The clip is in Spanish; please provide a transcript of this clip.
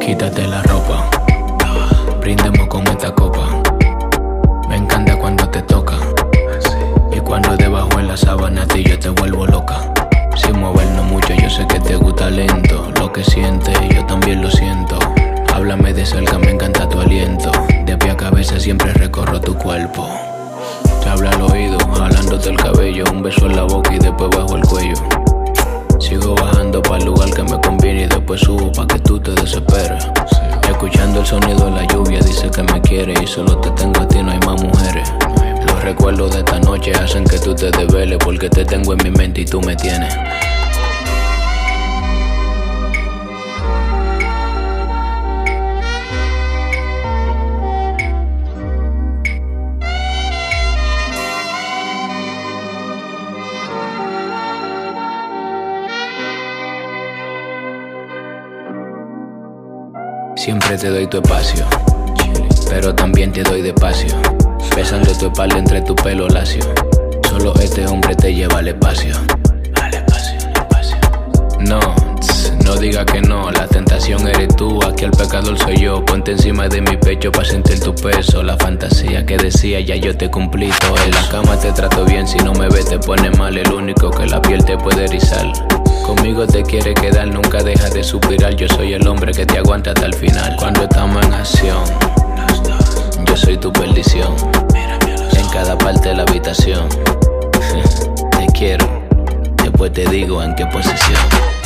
Quítate la ropa, brindemos con esta copa. Me encanta cuando te toca y cuando debajo en la sábana a ti yo te vuelvo loca. Sin movernos mucho, yo sé que te gusta lento. Lo que sientes, yo también lo siento. Háblame de cerca, me encanta tu aliento. De pie a cabeza siempre recorro tu cuerpo. Te habla al oído, jalándote el cabello. Un beso en la boca y después bajo el cuello. Sigo bajando para el lugar que me conviene y después subo pa' que tú te desesperes. Escuchando el sonido de la lluvia, dice que me quiere y solo te tengo a ti, no hay más mujeres. Los recuerdos de esta noche hacen que tú te desveles porque te tengo en mi mente y tú me tienes. Siempre te doy tu espacio, pero también te doy despacio, besando tu espalda entre tu pelo lacio. Solo este hombre te lleva al espacio. No, no diga que no, la tentación eres tú, aquí el pecador soy yo. Ponte encima de mi pecho pa' sentir tu peso. La fantasía que decía ya yo te cumplí todo. En la cama te trato bien, si no me ves te pone mal. El único que la piel te puede erizar. Conmigo te quiere quedar, nunca deja de suspirar. Yo soy el hombre que te aguanta hasta el final. Cuando estamos en acción, yo soy tu perdición. En cada parte de la habitación. Te quiero, después te digo en qué posición.